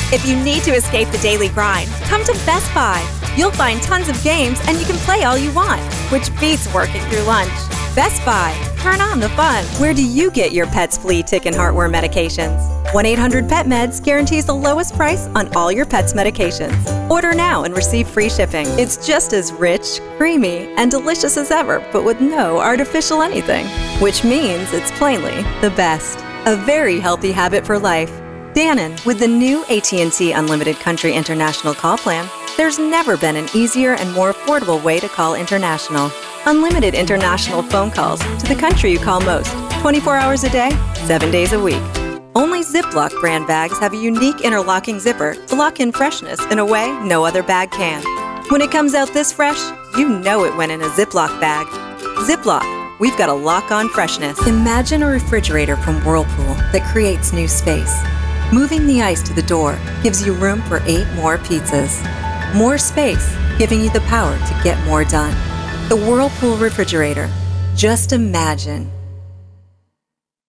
If you need to escape the daily grind, come to Best Buy. You'll find tons of games and you can play all you want, which beats working through lunch. Best Buy. Turn on the fun. Where do you get your pet's flea, tick, and heartworm medications? 1-800-PET-MEDS guarantees the lowest price on all your pet's medications. Order now and receive free shipping. It's just as rich, creamy, and delicious as ever, but with no artificial anything. Which means it's plainly the best. A very healthy habit for life. Dannon, with the new AT&T Unlimited Country International call plan, there's never been an easier and more affordable way to call international. Unlimited international phone calls to the country you call most, 24 hours a day, 7 days a week. Only Ziploc brand bags have a unique interlocking zipper to lock in freshness in a way no other bag can. When it comes out this fresh, you know it went in a Ziploc bag. Ziploc, we've got a lock on freshness. Imagine a refrigerator from Whirlpool that creates new space. Moving the ice to the door gives you room for 8 more pizzas. More space, giving you the power to get more done. The Whirlpool refrigerator. Just imagine.